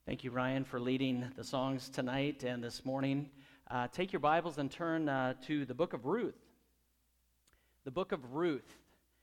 Thank you, Ryan, for leading the songs tonight and this morning. Take your Bibles and turn to the book of Ruth. The book of Ruth.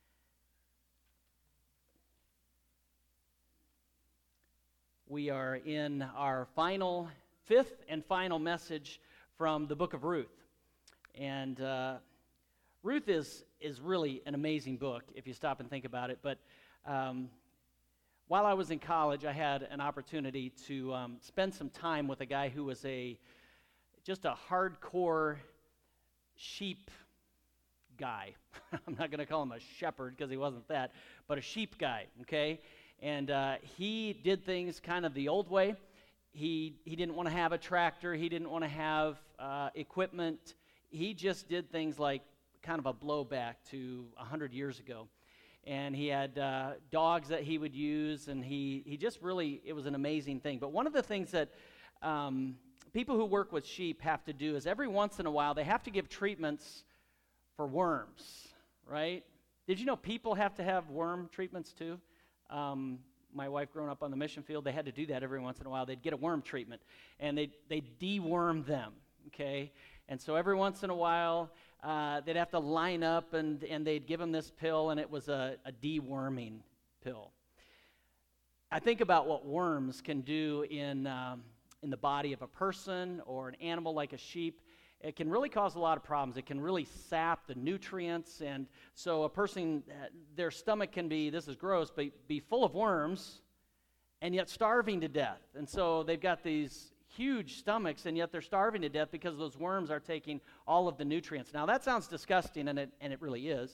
We are in our fifth and final message from the book of Ruth. And Ruth is really an amazing book if you stop and think about it. But while I was in college, I had an opportunity to spend some time with a guy who was just a hardcore sheep guy. I'm not going to call him a shepherd because he wasn't that, but a sheep guy, okay? And he did things kind of the old way. He didn't want to have a tractor. He didn't want to have equipment. He just did things like kind of a blowback to 100 years ago. And he had dogs that he would use, and he just really, it was an amazing thing. But one of the things that people who work with sheep have to do is every once in a while they have to give treatments for worms, right? Did you know people have to have worm treatments too? My wife growing up on the mission field, they had to do that every once in a while. They'd get a worm treatment, and they deworm them, okay? And so every once in a while, they'd have to line up, and they'd give them this pill, and it was a deworming pill. I think about what worms can do in the body of a person or an animal like a sheep. It can really cause a lot of problems. It can really sap the nutrients, and so a person, their stomach can be, this is gross, but be full of worms, and yet starving to death. And so they've got these huge stomachs, and yet they're starving to death because those worms are taking all of the nutrients. Now, that sounds disgusting, and it really is.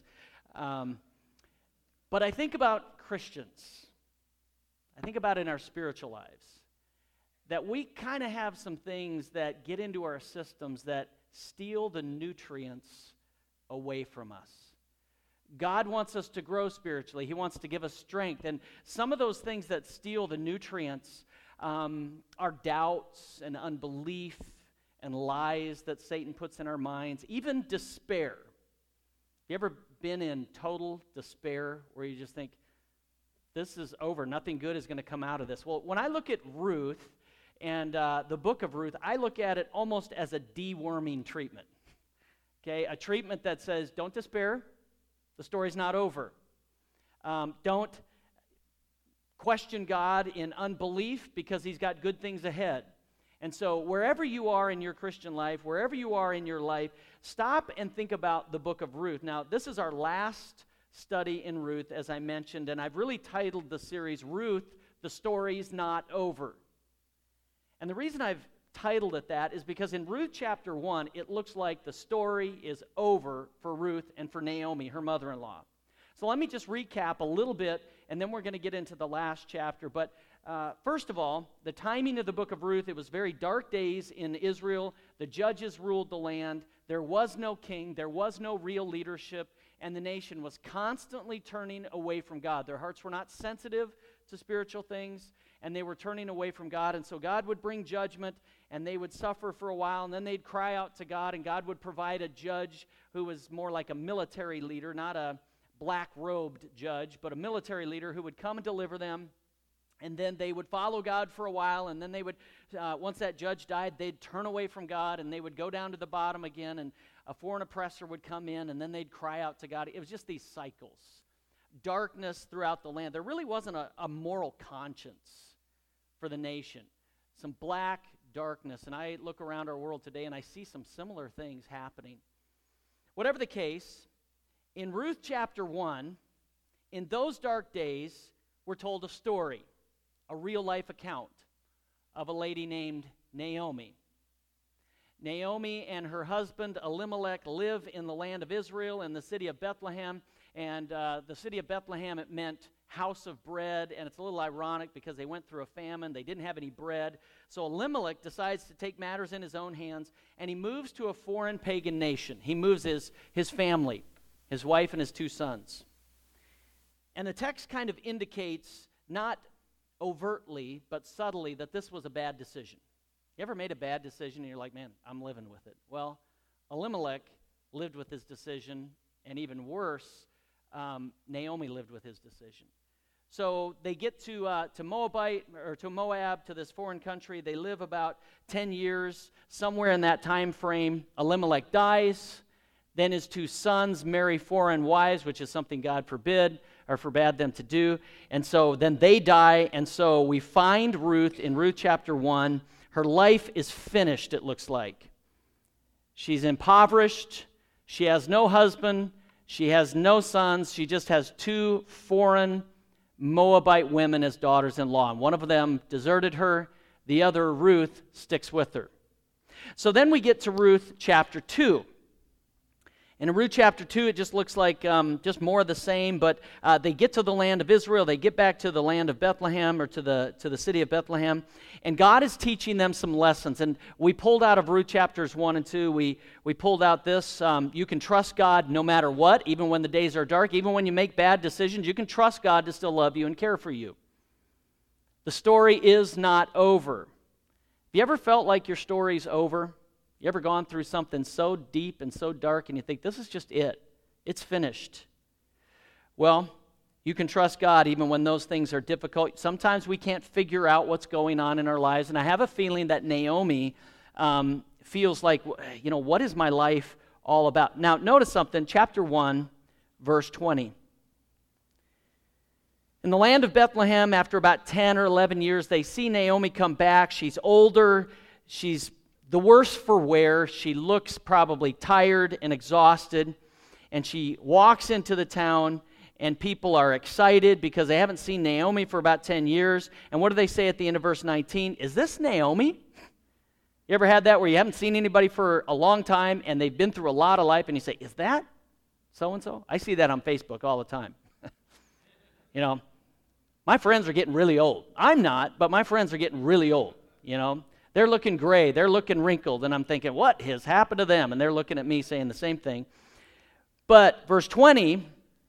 But I think about Christians. I think about in our spiritual lives that we kind of have some things that get into our systems that steal the nutrients away from us. God wants us to grow spiritually. He wants to give us strength. And some of those things that steal the nutrients are doubts and unbelief and lies that Satan puts in our minds, even despair. You ever been in total despair where you just think, this is over, nothing good is going to come out of this? Well, when I look at Ruth and the book of Ruth, I look at it almost as a deworming treatment. Okay, a treatment that says, don't despair, the story's not over. Don't question God in unbelief because he's got good things ahead. And so wherever you are in your Christian life, wherever you are in your life, stop and think about the book of Ruth. Now, this is our last study in Ruth, as I mentioned, and I've really titled the series, Ruth, the Story's Not Over. And the reason I've titled it that is because in Ruth chapter 1, it looks like the story is over for Ruth and for Naomi, her mother-in-law. So let me just recap a little bit, and then we're going to get into the last chapter. But first of all, the timing of the book of Ruth, it was very dark days in Israel. The judges ruled the land. There was no king. There was no real leadership. And the nation was constantly turning away from God. Their hearts were not sensitive to spiritual things, and they were turning away from God. And so God would bring judgment, and they would suffer for a while, and then they'd cry out to God, and God would provide a judge who was more like a military leader, not a black-robed judge, but a military leader who would come and deliver them, and then they would follow God for a while, and then they would, once that judge died, they'd turn away from God, and they would go down to the bottom again, and a foreign oppressor would come in, and then they'd cry out to God. It was just these cycles. Darkness throughout the land. There really wasn't a moral conscience for the nation. Some black darkness, and I look around our world today, and I see some similar things happening. Whatever the case, in Ruth chapter 1, in those dark days, we're told a story, a real-life account of a lady named Naomi. Naomi and her husband Elimelech live in the land of Israel in the city of Bethlehem, and the city of Bethlehem, it meant house of bread, and it's a little ironic because they went through a famine. They didn't have any bread. So Elimelech decides to take matters in his own hands, and he moves to a foreign pagan nation. He moves his family, his wife and his two sons. And the text kind of indicates, not overtly, but subtly, that this was a bad decision. You ever made a bad decision and you're like, man, I'm living with it? Well, Elimelech lived with his decision, and even worse, Naomi lived with his decision. So they get to Moabite or to Moab, to this foreign country. They live about 10 years. Somewhere in that time frame, Elimelech dies. Then his 2 sons marry foreign wives, which is something God forbade them to do. And so then they die. And so we find Ruth in Ruth chapter 1. Her life is finished, it looks like. She's impoverished. She has no husband. She has no sons. She just has 2 foreign Moabite women as daughters-in-law. And one of them deserted her. The other, Ruth, sticks with her. So then we get to Ruth chapter 2. And in Ruth chapter 2, it just looks like just more of the same, but they get to the land of Israel. They get back to the land of Bethlehem, or to the city of Bethlehem, and God is teaching them some lessons. And we pulled out of Ruth chapters 1 and 2, we pulled out this, you can trust God no matter what, even when the days are dark, even when you make bad decisions, you can trust God to still love you and care for you. The story is not over. Have you ever felt like your story's over? You ever gone through something so deep and so dark and you think, this is just it. It's finished. Well, you can trust God even when those things are difficult. Sometimes we can't figure out what's going on in our lives. And I have a feeling that Naomi feels like, what is my life all about? Now, notice something. Chapter 1, verse 20. In the land of Bethlehem, after about 10 or 11 years, they see Naomi come back. She's older. She's the worse for wear. She looks probably tired and exhausted. And she walks into the town, and people are excited because they haven't seen Naomi for about 10 years. And what do they say at the end of verse 19? Is this Naomi? You ever had that where you haven't seen anybody for a long time and they've been through a lot of life and you say, is that so-and-so? I see that on Facebook all the time. My friends are getting really old. I'm not, but my friends are getting really old, They're looking gray, they're looking wrinkled, and I'm thinking, what has happened to them? And they're looking at me saying the same thing. But verse 20,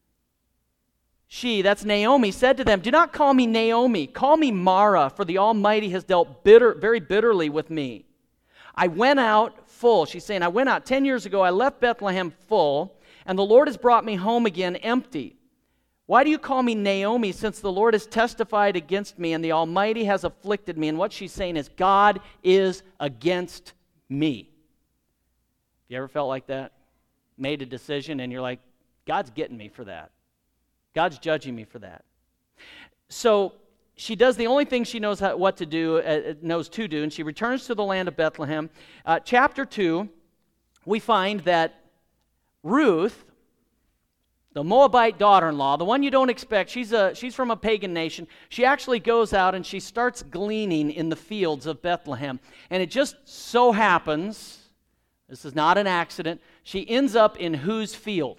that's Naomi, said to them, do not call me Naomi, call me Mara, for the Almighty has dealt very bitterly with me. I went out full. She's saying, I went out 10 years ago, I left Bethlehem full, and the Lord has brought me home again empty. Why do you call me Naomi, since the Lord has testified against me and the Almighty has afflicted me? And what she's saying is, God is against me. You ever felt like that? Made a decision and you're like, God's getting me for that. God's judging me for that. So she does the only thing she knows to do, and she returns to the land of Bethlehem. Chapter 2, we find that Ruth, the Moabite daughter-in-law, the one you don't expect, she's from a pagan nation. She actually goes out and she starts gleaning in the fields of Bethlehem. And it just so happens, this is not an accident, she ends up in whose field?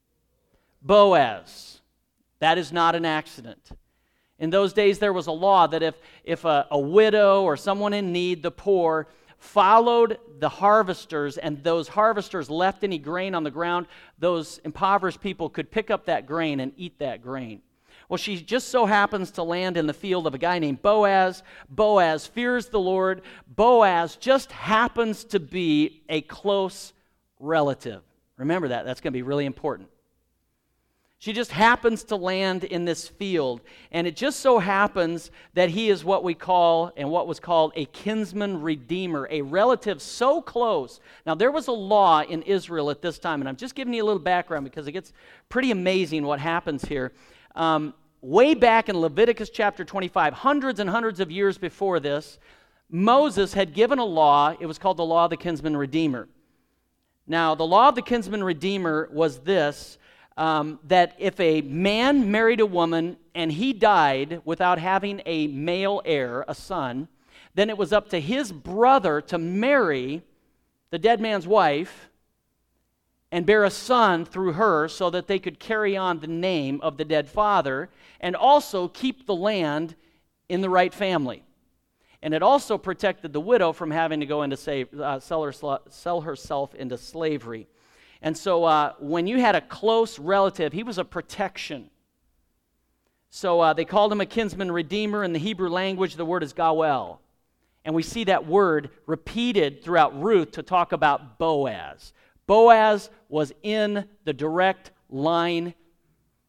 Boaz. That is not an accident. In those days, there was a law that if a widow or someone in need, the poor, followed the harvesters, and those harvesters left any grain on the ground, those impoverished people could pick up that grain and eat that grain. Well, she just so happens to land in the field of a guy named Boaz. Boaz fears the Lord. Boaz just happens to be a close relative. Remember that. That's going to be really important. She just happens to land in this field, and it just so happens that he is what we call, and what was called, a kinsman redeemer, a relative so close. Now, there was a law in Israel at this time, and I'm just giving you a little background because it gets pretty amazing what happens here. Way back in Leviticus chapter 25, hundreds and hundreds of years before this, Moses had given a law. It was called the law of the kinsman redeemer. Now, the law of the kinsman redeemer was this, that if a man married a woman and he died without having a male heir, a son, then it was up to his brother to marry the dead man's wife and bear a son through her so that they could carry on the name of the dead father and also keep the land in the right family. And it also protected the widow from having to go into sell herself into slavery. And so when you had a close relative, he was a protection. So they called him a kinsman redeemer. In the Hebrew language, the word is Gawel. And we see that word repeated throughout Ruth to talk about Boaz. Boaz was in the direct line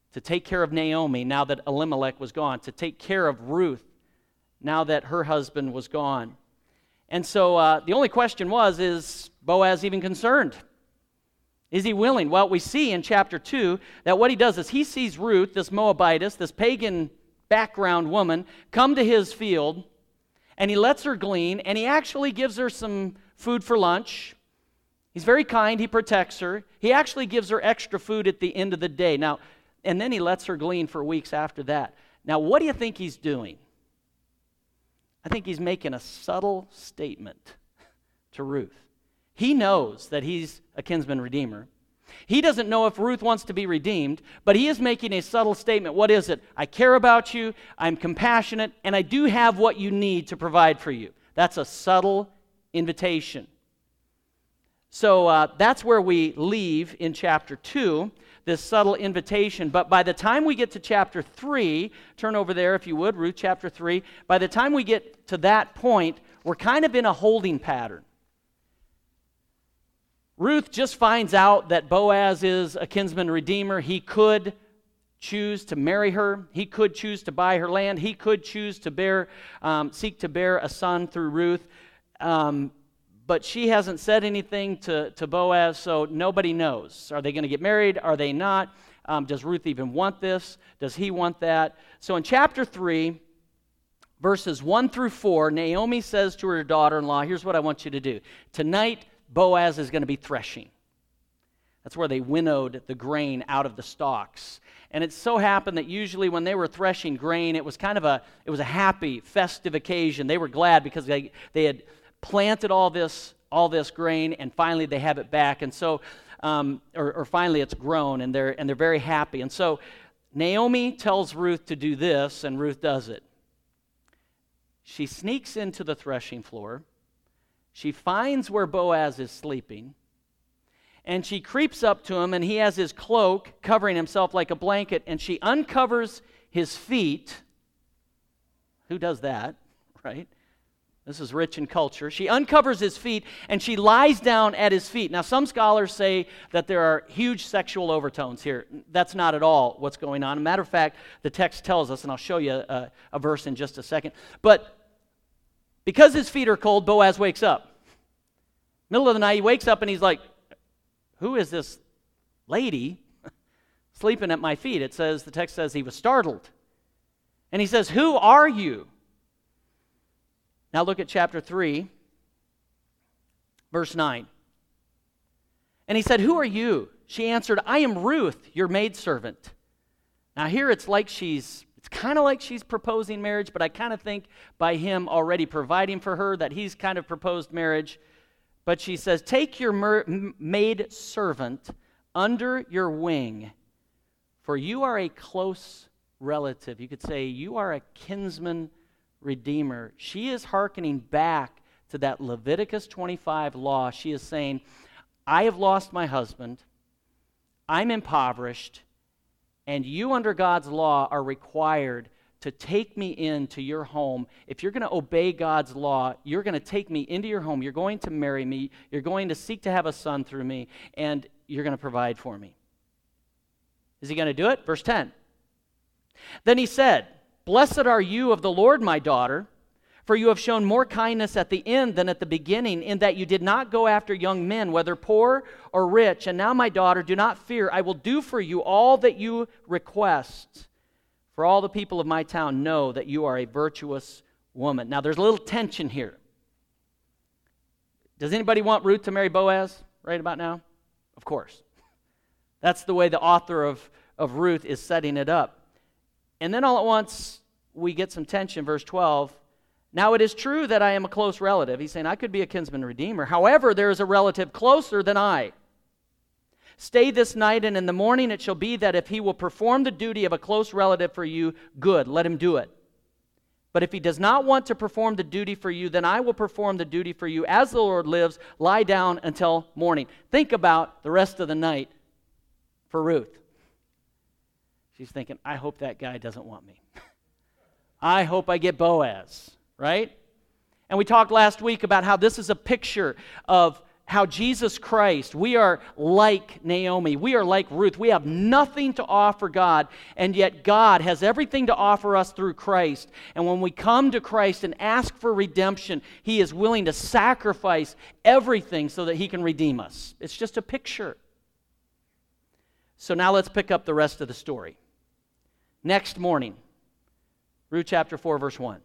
to take care of Naomi now that Elimelech was gone, to take care of Ruth now that her husband was gone. And so the only question was, is Boaz even concerned? Is he willing? Well, we see in chapter 2 that what he does is he sees Ruth, this Moabitess, this pagan background woman, come to his field, and he lets her glean, and he actually gives her some food for lunch. He's very kind. He protects her. He actually gives her extra food at the end of the day. Now, and then he lets her glean for weeks after that. Now, what do you think he's doing? I think he's making a subtle statement to Ruth. He knows that he's a kinsman redeemer. He doesn't know if Ruth wants to be redeemed, but he is making a subtle statement. What is it? I care about you, I'm compassionate, and I do have what you need to provide for you. That's a subtle invitation. So that's where we leave in chapter 2, this subtle invitation. But by the time we get to chapter 3, turn over there if you would, Ruth chapter 3. By the time we get to that point, we're kind of in a holding pattern. Ruth just finds out that Boaz is a kinsman redeemer. He could choose to marry her. He could choose to buy her land. He could choose to seek to bear a son through Ruth. But she hasn't said anything to Boaz, so nobody knows. Are they going to get married? Are they not? Does Ruth even want this? Does he want that? So in chapter 3, verses 1 through 4, Naomi says to her daughter-in-law, here's what I want you to do. Tonight, Boaz is going to be threshing. That's where they winnowed the grain out of the stalks. And it so happened that usually when they were threshing grain, it was a happy, festive occasion. They were glad because they had planted all this grain, and finally they have it back. And so, or finally it's grown, and they're very happy. And so Naomi tells Ruth to do this, and Ruth does it. She sneaks into the threshing floor. She finds where Boaz is sleeping, and she creeps up to him, and he has his cloak covering himself like a blanket, and she uncovers his feet. Who does that, right? This is rich in culture. She uncovers his feet, and she lies down at his feet. Now, some scholars say that there are huge sexual overtones here. That's not at all what's going on. As a matter of fact, the text tells us, and I'll show you a verse in just a second. But because his feet are cold, Boaz wakes up. Middle of the night, he wakes up, and he's like, who is this lady sleeping at my feet? The text says he was startled. And he says, who are you? Now look at chapter 3, verse 9. And he said, who are you? She answered, I am Ruth, your maidservant. Now here it's kind of like she's proposing marriage, but I kind of think by him already providing for her that he's kind of proposed marriage. But she says, take your maidservant under your wing, for you are a close relative. You could say you are a kinsman redeemer. She is hearkening back to that Leviticus 25 law. She is saying, I have lost my husband, I'm impoverished, and you under God's law are required to take me into your home. If you're going to obey God's law, you're going to take me into your home. You're going to marry me. You're going to seek to have a son through me, and you're going to provide for me. Is he going to do it? Verse 10. Then he said, blessed are you of the Lord, my daughter, for you have shown more kindness at the end than at the beginning, in that you did not go after young men, whether poor or rich. And now, my daughter, do not fear. I will do for you all that you request. For all the people of my town know that you are a virtuous woman. Now, there's a little tension here. Does anybody want Ruth to marry Boaz right about now? Of course. That's the way the author of Ruth is setting it up. And then all at once, we get some tension. Verse 12, now it is true that I am a close relative. He's saying, I could be a kinsman redeemer. However, there is a relative closer than I. Stay this night, and in the morning it shall be that if he will perform the duty of a close relative for you, good, let him do it. But if he does not want to perform the duty for you, then I will perform the duty for you. As the Lord lives, lie down until morning. Think about the rest of the night for Ruth. She's thinking, I hope that guy doesn't want me. I hope I get Boaz, right? And we talked last week about how this is a picture of how Jesus Christ, we are like Naomi, we are like Ruth. We have nothing to offer God, and yet God has everything to offer us through Christ. And when we come to Christ and ask for redemption, He is willing to sacrifice everything so that He can redeem us. It's just a picture. So now let's pick up the rest of the story. Next morning, Ruth chapter 4, verse 1.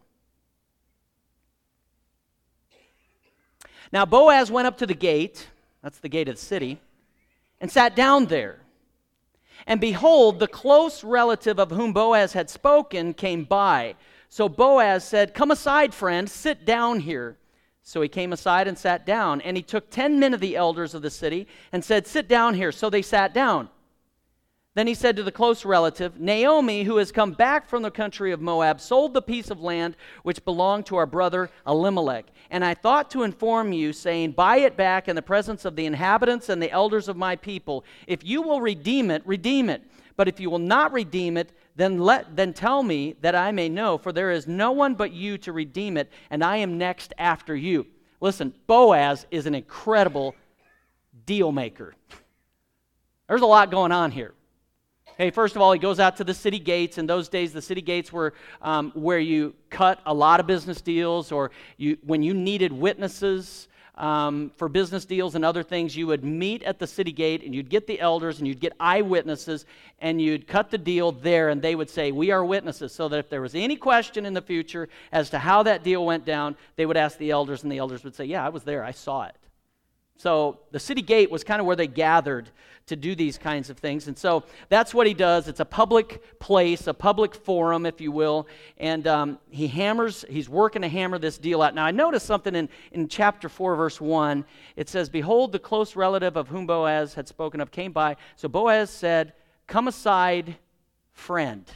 Now Boaz went up to the gate, that's the gate of the city, and sat down there. And behold, the close relative of whom Boaz had spoken came by. So Boaz said, "Come aside, friend, sit down here." So he came aside and sat down. And he took 10 men of the elders of the city and said, "Sit down here." So they sat down. Then he said to the close relative, "Naomi, who has come back from the country of Moab, sold the piece of land which belonged to our brother Elimelech. And I thought to inform you, saying, buy it back in the presence of the inhabitants and the elders of my people. If you will redeem it, redeem it. But if you will not redeem it, then tell me that I may know, for there is no one but you to redeem it, and I am next after you." Listen, Boaz is an incredible deal maker. There's a lot going on here. Hey, first of all, he goes out to the city gates. In those days, the city gates were where you cut a lot of business deals, or when you needed witnesses for business deals and other things, you would meet at the city gate, and you'd get the elders, and you'd get eyewitnesses, and you'd cut the deal there, and they would say, "We are witnesses," so that if there was any question in the future as to how that deal went down, they would ask the elders, and the elders would say, "Yeah, I was there, I saw it." So the city gate was kind of where they gathered to do these kinds of things. And so that's what he does. It's a public place, a public forum, if you will. And he's working to hammer this deal out. Now, I noticed something in chapter 4, verse 1. It says, "Behold, the close relative of whom Boaz had spoken of came by. So Boaz said, 'Come aside, friend.'"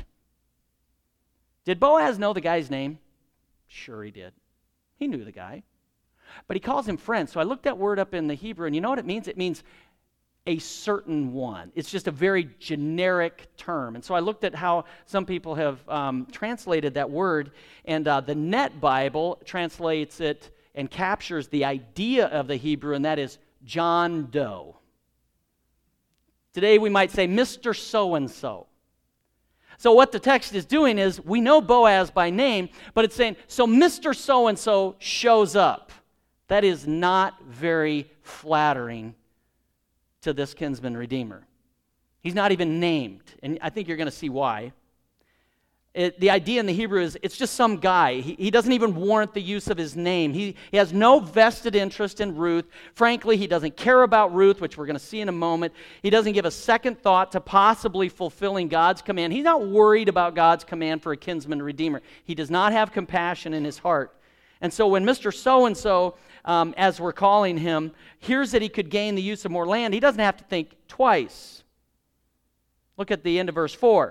Did Boaz know the guy's name? Sure he did. He knew the guy. But he calls him friend. So I looked that word up in the Hebrew, and you know what it means? It means a certain one. It's just a very generic term. And so I looked at how some people have translated that word, and the Net Bible translates it and captures the idea of the Hebrew, and that is John Doe. Today we might say Mr. So-and-so. So what the text is doing is, we know Boaz by name, but it's saying, so Mr. So-and-so shows up. That is not very flattering to this kinsman redeemer. He's not even named, and I think you're going to see why. The idea in the Hebrew is it's just some guy. He doesn't even warrant the use of his name. He has no vested interest in Ruth. Frankly, he doesn't care about Ruth, which we're going to see in a moment. He doesn't give a second thought to possibly fulfilling God's command. He's not worried about God's command for a kinsman redeemer. He does not have compassion in his heart. And so when Mr. So-and-so, as we're calling him, hears that he could gain the use of more land, he doesn't have to think twice. Look at the end of verse 4.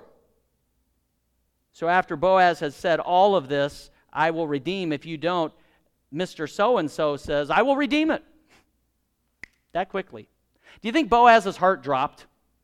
"So after Boaz has said all of this, 'I will redeem if you don't,' Mr. So-and-so says, 'I will redeem it.'" That quickly. Do you think Boaz's heart dropped?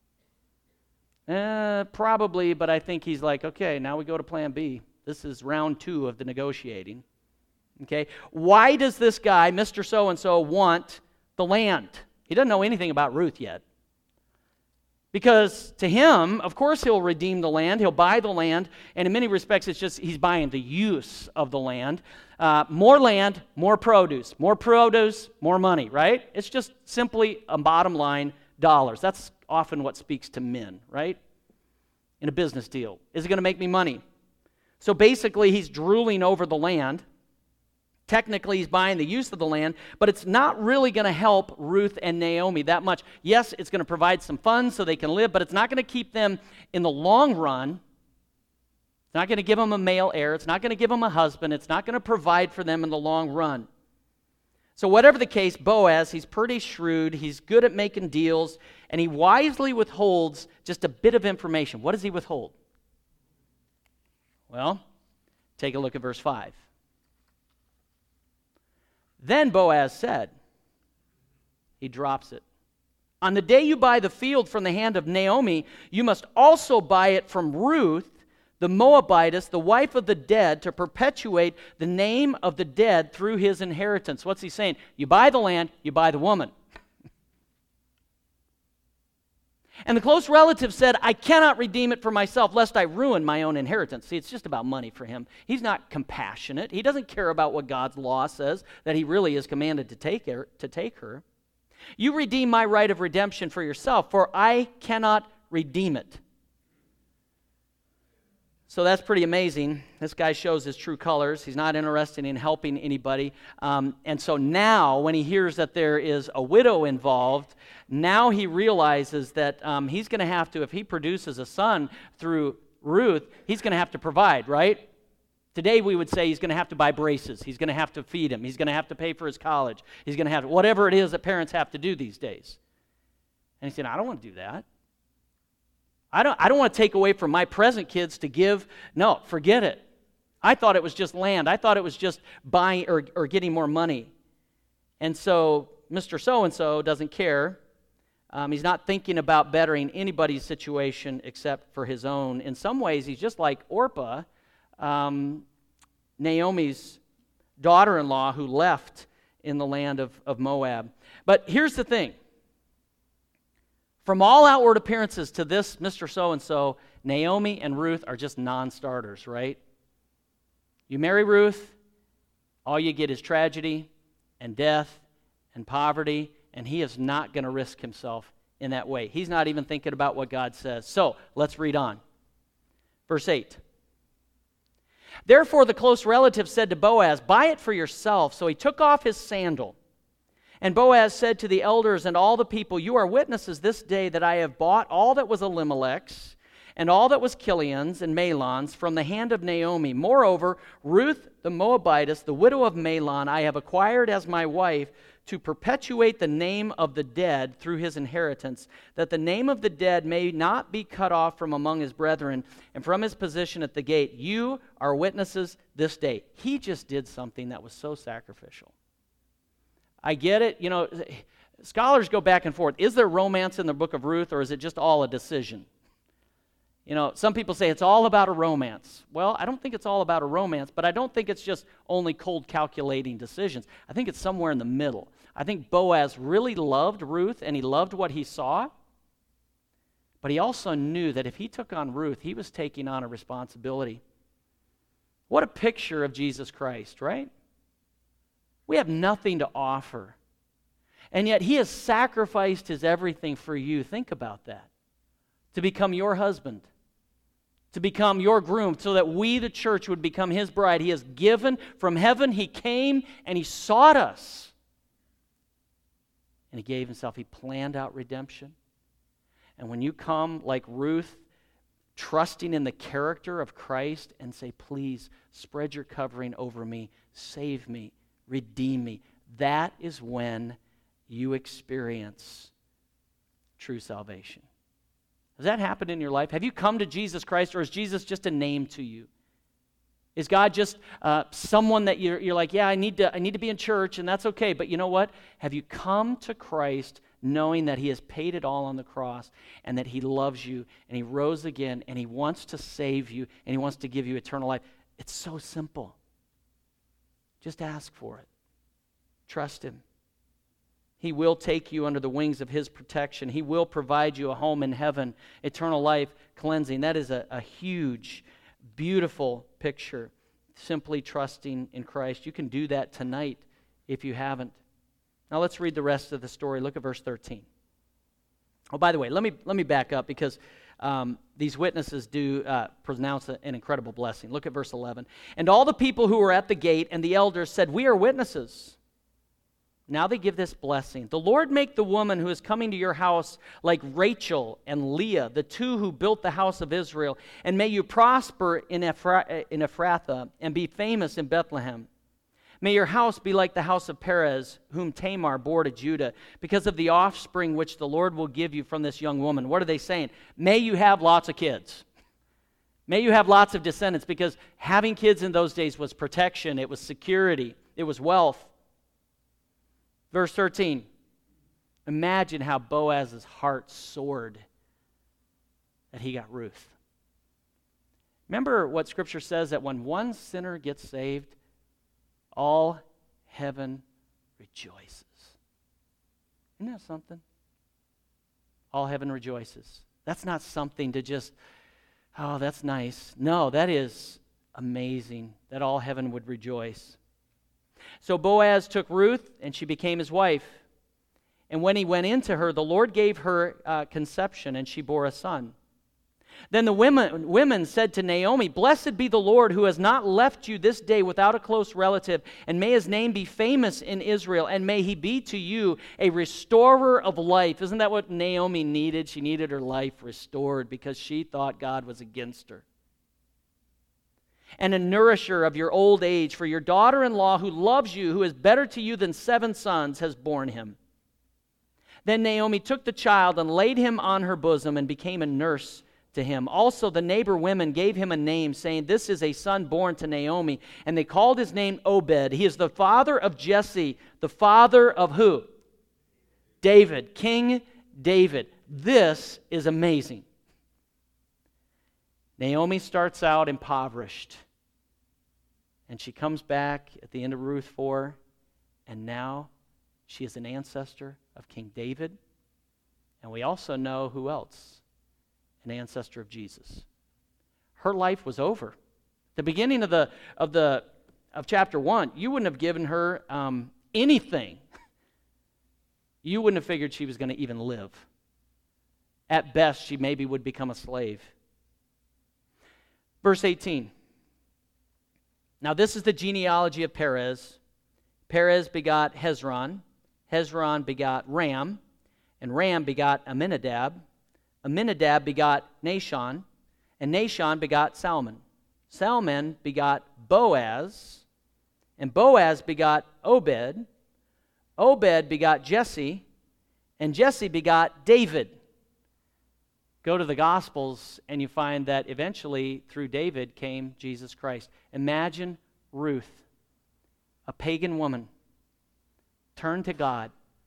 Probably, but I think he's like, okay, now we go to plan B. This is round 2 of the negotiating. Okay, why does this guy, Mr. So-and-so, want the land? He doesn't know anything about Ruth yet. Because to him, of course he'll redeem the land, he'll buy the land, and in many respects it's just he's buying the use of the land. More land, more produce, more money, right? It's just simply a bottom line, dollars. That's often what speaks to men, right? In a business deal. Is it going to make me money? So basically he's drooling over the land. Technically, he's buying the use of the land, but it's not really going to help Ruth and Naomi that much. Yes, it's going to provide some funds so they can live, but it's not going to keep them in the long run. It's not going to give them a male heir. It's not going to give them a husband. It's not going to provide for them in the long run. So whatever the case, Boaz, he's pretty shrewd. He's good at making deals, and he wisely withholds just a bit of information. What does he withhold? Well, take a look at verse 5. Then Boaz said, he drops it, "On the day you buy the field from the hand of Naomi, you must also buy it from Ruth, the Moabitess, the wife of the dead, to perpetuate the name of the dead through his inheritance." What's he saying? You buy the land, you buy the woman. And the close relative said, I cannot redeem it for myself, lest I ruin my own inheritance. See, it's just about money for him. He's not compassionate. He doesn't care about what God's law says, that he really is commanded to take her. You redeem my right of redemption for yourself, for I cannot redeem it. So that's pretty amazing. This guy shows his true colors. He's not interested in helping anybody. And so now, when he hears that there is a widow involved, now he realizes that he's going to have to, if he produces a son through Ruth, he's going to have to provide, right? Today we would say he's going to have to buy braces. He's going to have to feed him. He's going to have to pay for his college. He's going to have whatever it is that parents have to do these days. And he said, I don't want to do that. I don't want to take away from my present kids to give. No, forget it. I thought it was just land. I thought it was just buying or getting more money. And so Mr. So-and-so doesn't care. He's not thinking about bettering anybody's situation except for his own. In some ways, he's just like Orpah, Naomi's daughter-in-law who left in the land of Moab. But here's the thing. From all outward appearances to this Mr. So-and-so, Naomi and Ruth are just non-starters, right? You marry Ruth, all you get is tragedy and death and poverty, and he is not going to risk himself in that way. He's not even thinking about what God says. So, let's read on. Verse 8. Therefore the close relative said to Boaz, buy it for yourself. So he took off his sandal. And Boaz said to the elders and all the people, you are witnesses this day that I have bought all that was Elimelech's and all that was Kilion's and Mahlon's from the hand of Naomi. Moreover, Ruth the Moabitess, the widow of Mahlon, I have acquired as my wife to perpetuate the name of the dead through his inheritance, that the name of the dead may not be cut off from among his brethren and from his position at the gate. You are witnesses this day. He just did something that was so sacrificial. I get it. You know, scholars go back and forth. Is there romance in the book of Ruth, or is it just all a decision? You know, some people say it's all about a romance. Well, I don't think it's all about a romance, but I don't think it's just only cold calculating decisions. I think it's somewhere in the middle. I think Boaz really loved Ruth, and he loved what he saw, but he also knew that if he took on Ruth, he was taking on a responsibility. What a picture of Jesus Christ, right? We have nothing to offer. And yet he has sacrificed his everything for you. Think about that. To become your husband. To become your groom, so that we, the church, would become his bride. He has given from heaven. He came and he sought us. And he gave himself. He planned out redemption. And when you come like Ruth, trusting in the character of Christ and say, please, spread your covering over me, save me, redeem me. That is when you experience true salvation. Has that happened in your life? Have you come to Jesus Christ, or is Jesus just a name to you? Is God just someone that you're like, yeah, I need to be in church, and that's okay. But you know what? Have you come to Christ knowing that he has paid it all on the cross, and that he loves you, and he rose again, and he wants to save you, and he wants to give you eternal life? It's so simple. Just ask for it. Trust him. He will take you under the wings of his protection. He will provide you a home in heaven, eternal life, cleansing. That is a huge, beautiful picture. Simply trusting in Christ. You can do that tonight if you haven't. Now let's read the rest of the story. Look at verse 13. Oh, by the way, let me back up, because these witnesses do pronounce an incredible blessing. Look at verse 11. And all the people who were at the gate and the elders said, we are witnesses. Now they give this blessing. The Lord make the woman who is coming to your house like Rachel and Leah, the two who built the house of Israel. And may you prosper in Ephrathah and be famous in Bethlehem. May your house be like the house of Perez, whom Tamar bore to Judah, because of the offspring which the Lord will give you from this young woman. What are they saying? May you have lots of kids. May you have lots of descendants, because having kids in those days was protection, it was security, it was wealth. Verse 13, imagine how Boaz's heart soared that he got Ruth. Remember what Scripture says, that when one sinner gets saved, all heaven rejoices. Isn't that something? all heaven rejoices. That's not something to just, oh, that's nice. No, that is amazing that all heaven would rejoice. So Boaz took Ruth, and she became his wife. And when he went into her, the Lord gave her conception, and she bore a son. Then the women said to Naomi, "Blessed be the Lord who has not left you this day without a close relative, and may his name be famous in Israel, and may he be to you a restorer of life." Isn't that what Naomi needed? She needed her life restored because she thought God was against her. "And a nourisher of your old age, for your daughter-in-law who loves you, who is better to you than 7 sons, has borne him." Then Naomi took the child and laid him on her bosom and became a nurse to him. Also the neighbor women gave him a name, saying, "This is a son born to Naomi." And they called his name Obed. He is the father of Jesse, the father of who? David, King David. This is amazing. Naomi starts out impoverished, and she comes back at the end of Ruth 4, and now she is an ancestor of King David. And we also know who else? An ancestor of Jesus. Her life was over. The beginning of chapter 1, you wouldn't have given her anything. You wouldn't have figured she was going to even live. At best, she maybe would become a slave. Verse 18. Now this is the genealogy of Perez. Perez begot Hezron. Hezron begot Ram. And Ram begot Amminadab. Amminadab begot Nahshon. And Nahshon begot Salmon. Salmon begot Boaz. And Boaz begot Obed. Obed begot Jesse. And Jesse begot David. Go to the Gospels and you find that eventually through David came Jesus Christ. Imagine Ruth, a pagan woman, turned to God,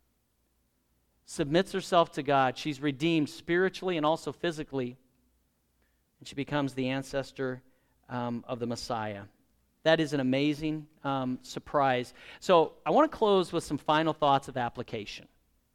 submits herself to God. She's redeemed spiritually and also physically, and she becomes the ancestor of the Messiah. That is an amazing surprise. So I want to close with some final thoughts of application.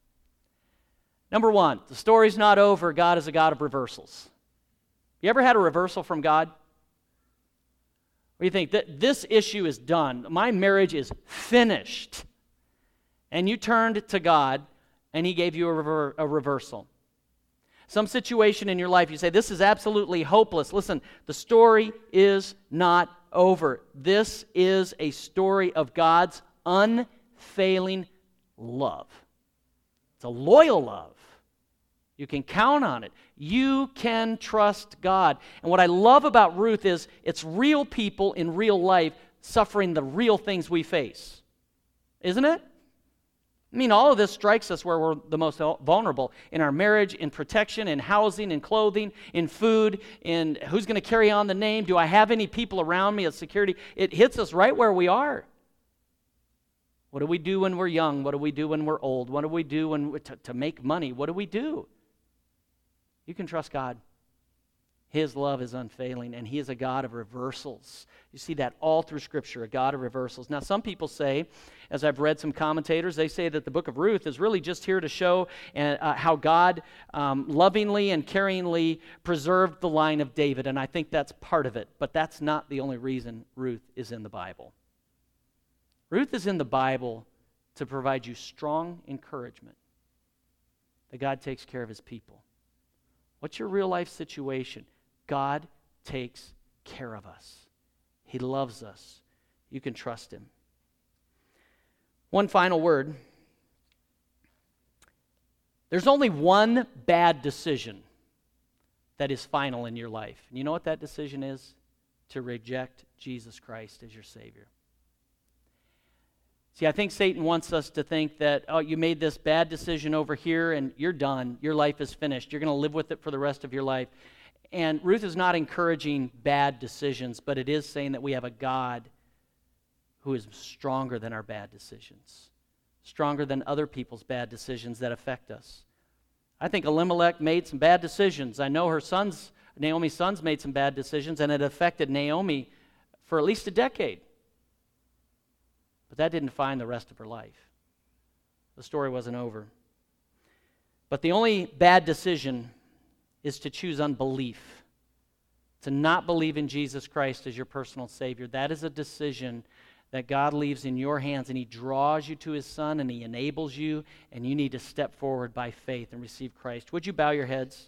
Number 1, the story's not over. God is a God of reversals. You ever had a reversal from God? Where you think that this issue is done, my marriage is finished, and you turned to God and He gave you a reversal. Some situation in your life, you say, this is absolutely hopeless. Listen, the story is not over. This is a story of God's unfailing love. It's a loyal love. You can count on it. You can trust God. And what I love about Ruth is it's real people in real life suffering the real things we face. Isn't it? I mean, all of this strikes us where we're the most vulnerable. In our marriage, in protection, in housing, in clothing, in food, in who's going to carry on the name. Do I have any people around me as security? It hits us right where we are. What do we do when we're young? What do we do when we're old? What do we do when to make money? What do we do? You can trust God. His love is unfailing, and He is a God of reversals. You see that all through Scripture, a God of reversals. Now, some people say, as I've read some commentators, they say that the book of Ruth is really just here to show how God lovingly and caringly preserved the line of David, and I think that's part of it, but that's not the only reason Ruth is in the Bible. Ruth is in the Bible to provide you strong encouragement that God takes care of His people. What's your real life situation? God takes care of us. He loves us. You can trust Him. One final word. There's only one bad decision that is final in your life. And you know what that decision is? To reject Jesus Christ as your Savior. See, I think Satan wants us to think that, oh, you made this bad decision over here and you're done. Your life is finished. You're going to live with it for the rest of your life. And Ruth is not encouraging bad decisions, but it is saying that we have a God who is stronger than our bad decisions, stronger than other people's bad decisions that affect us. I think Elimelech made some bad decisions. I know Naomi's sons made some bad decisions, and it affected Naomi for at least a decade. But that didn't define the rest of her life. The story wasn't over. But the only bad decision is to choose unbelief, to not believe in Jesus Christ as your personal Savior. That is a decision that God leaves in your hands, and He draws you to His Son, and He enables you, and you need to step forward by faith and receive Christ. Would you bow your heads?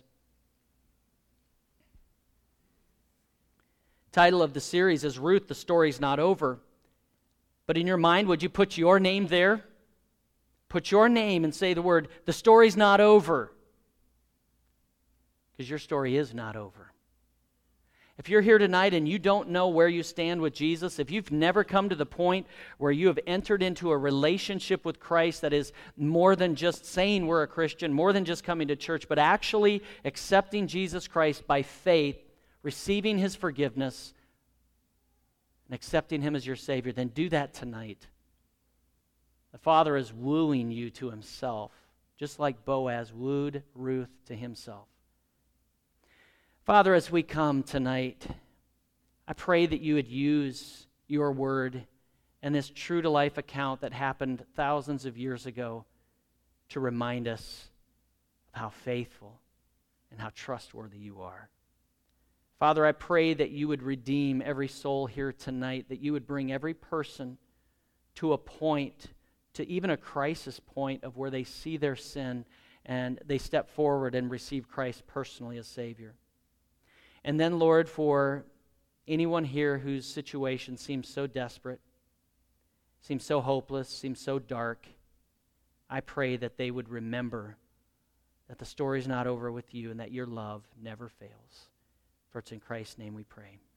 Title of the series is Ruth, the Story's Not Over. But in your mind, would you put your name there? Put your name and say the word, the story's not over. Because your story is not over. If you're here tonight and you don't know where you stand with Jesus, if you've never come to the point where you have entered into a relationship with Christ that is more than just saying we're a Christian, more than just coming to church, but actually accepting Jesus Christ by faith, receiving His forgiveness, and accepting Him as your Savior, then do that tonight. The Father is wooing you to Himself, just like Boaz wooed Ruth to himself. Father, as we come tonight, I pray that you would use your word and this true-to-life account that happened thousands of years ago to remind us of how faithful and how trustworthy you are. Father, I pray that you would redeem every soul here tonight, that you would bring every person to a point, to even a crisis point of where they see their sin and they step forward and receive Christ personally as Savior. And then, Lord, for anyone here whose situation seems so desperate, seems so hopeless, seems so dark, I pray that they would remember that the story's not over with you and that your love never fails. For it's in Christ's name we pray.